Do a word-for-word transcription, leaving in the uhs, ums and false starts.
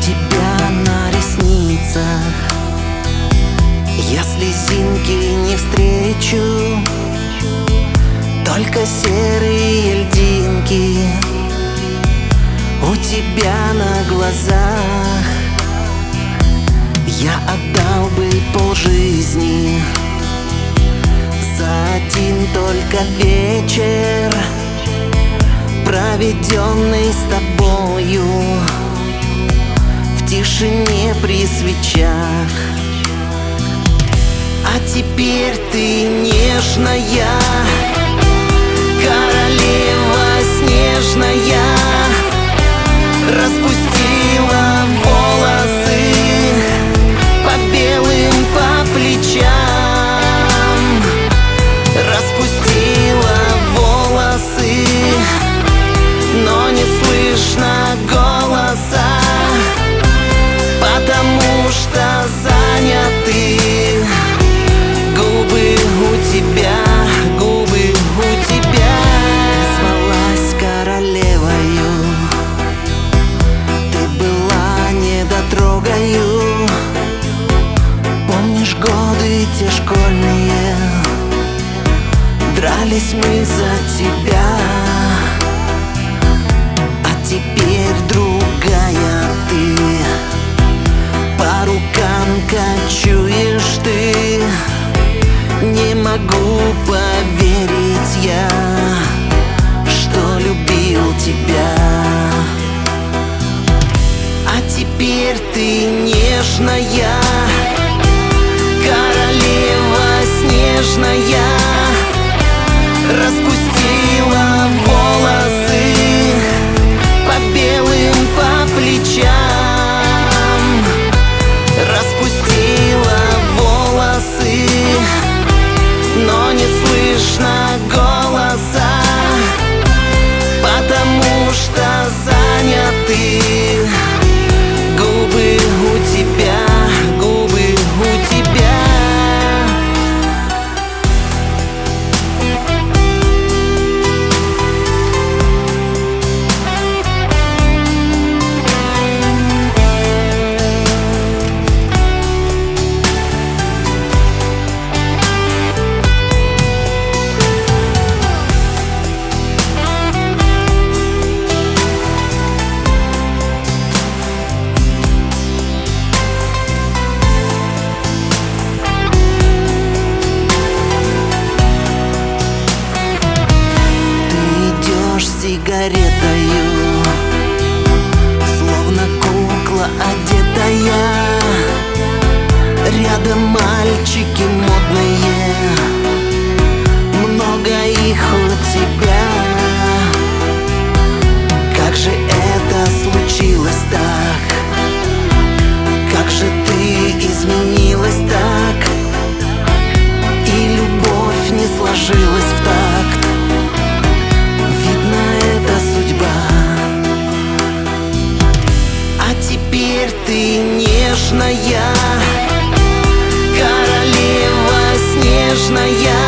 тебя на ресницах я слезинки не встречу, только серые льдинки у тебя на глазах. Я отдал бы полжизни за один только вечер, проведенный с тобою в тишине при свечах. А теперь ты нежная королева снежная, распустила волосы по белым, по плечам, распустила волосы, но не слышно голоса, потому что заняты губы у тебя, губы у тебя. Ты звалась королевою, ты была недотрогою. Помнишь годы те школьные, дрались мы за тебя. А теперь другая ты, по рукам кочуешь ты. Не могу поверить я, что любил тебя. А теперь ты нежная королева снежная, распустила волосы по белым, по плечам, распустила волосы, но не слышно голоса, потому что заняты губы у тебя, губы у тебя. Сигаретою, словно кукла одетая. Рядом мальчики модные, много их у тебя. Как же это случилось так? Как же ты изменилась так? И любовь не сложилась в такт. Теперь ты нежная королева снежная,